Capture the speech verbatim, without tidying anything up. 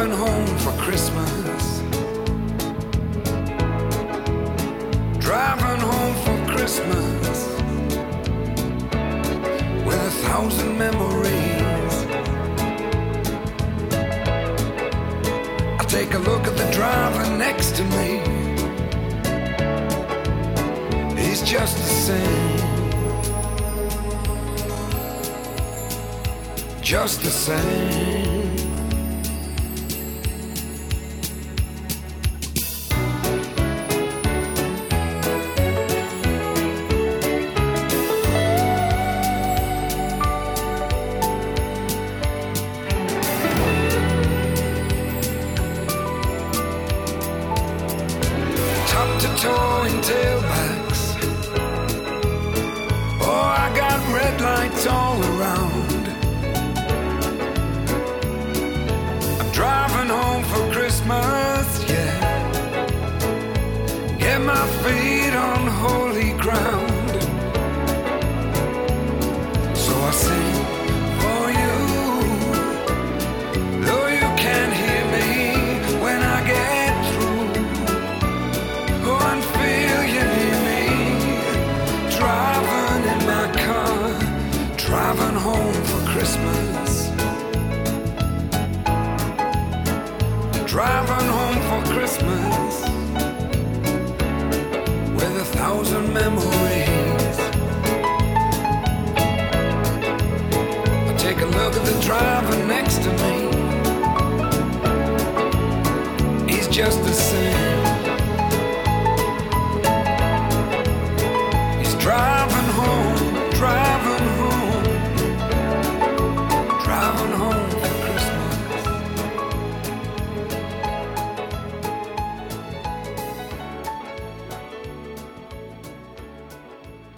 driving home for Christmas. Driving home for Christmas with a thousand memories. I take a look at the driver next to me. He's just the same, just the same. Top to toe in tailbacks. Oh, I got red lights all around. I'm driving home for Christmas, yeah. Get my feet on holy ground. So I sing for you, though you can't hear me when I get through. Go and feel you near me. Driving in my car, driving home for Christmas. Driving home for Christmas with a thousand memories. I take a look at the driver next to me. He's just the same.